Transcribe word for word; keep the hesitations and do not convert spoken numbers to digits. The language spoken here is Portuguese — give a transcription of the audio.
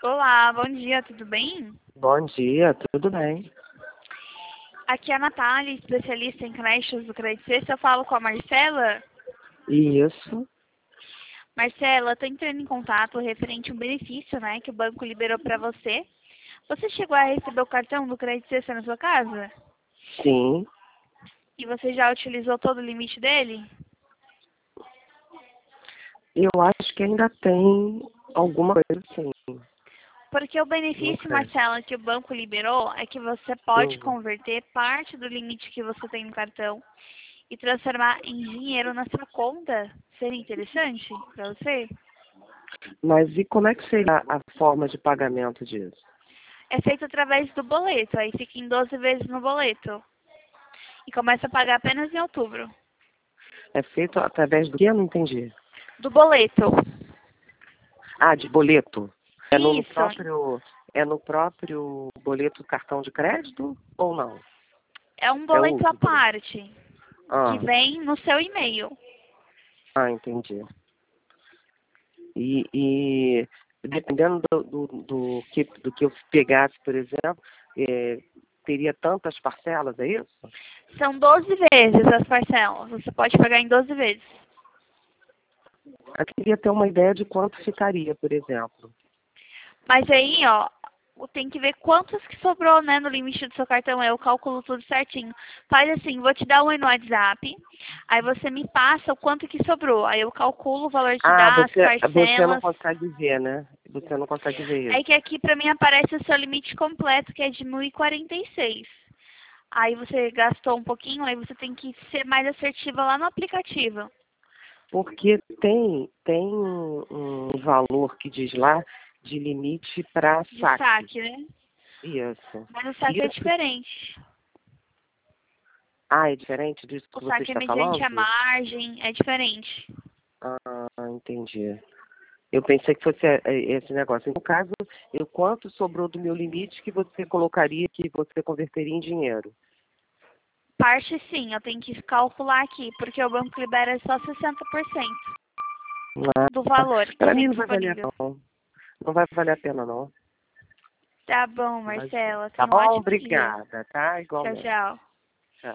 Olá, bom dia, tudo bem? Bom dia, tudo bem? Aqui é a Natália, especialista em créditos do Credit Suisse. Eu falo com a Marcela. Isso. Marcela, estou entrando em contato referente a um benefício, né, que o banco liberou para você. Você chegou a receber o cartão do Credit Suisse na sua casa? Sim. E você já utilizou todo o limite dele? Eu acho que ainda tem alguma coisa assim. Porque o Não benefício, sei. Marcela, que o banco liberou é que você pode Hum. converter parte do limite que você tem no cartão e transformar em dinheiro na sua conta. Seria interessante para você? Mas e como é que seria a forma de pagamento disso? É feito através do boleto, aí fica em doze vezes no boleto. E começa a pagar apenas em outubro. É feito através do que? Eu não entendi. Do boleto. Ah, de boleto. É no, no Isso. próprio, é no próprio boleto cartão de crédito ou não? É um É boleto à outro. parte, que Ah, vem no seu e-mail. ah, entendi. E, e dependendo do, do, do que, do que eu pegasse, por exemplo, é, teria tantas parcelas, é isso? São doze vezes as parcelas. Você pode pagar em doze vezes. Eu queria ter uma ideia de quanto ficaria, por exemplo. Mas aí, ó, tem que ver quantos que sobrou, né, no limite do seu cartão. Eu calculo tudo certinho. Faz assim, vou te dar um oi no WhatsApp. Aí você me passa o quanto que sobrou. Aí eu calculo o valor que Ah, dá, as você, você não parcelas. consegue ver, né? Você não consegue ver É isso. que aqui pra mim aparece o seu limite completo, que é de mil e quarenta e seis. Aí você gastou um pouquinho, aí você tem que ser mais assertiva lá no aplicativo. Porque tem, tem um, um valor que diz lá de limite para De saque. saque, né? Isso. Mas o saque é Isso. diferente. Ah, é diferente disso O que você saque é está mediante a falando? margem, é diferente. Ah, entendi. Eu pensei que fosse é, é, esse negócio. No caso, eu quanto sobrou do meu limite que você colocaria, que você converteria em dinheiro? Parte sim, eu tenho que calcular aqui, porque o banco libera só sessenta por cento do valor que Para tem mim não vai valer disponível. não. Não vai valer a pena não. Tá bom, Mas, Marcela. tá Tenha um bom? ótimo dia. Obrigada, tá? Tchau, Igualmente. tchau.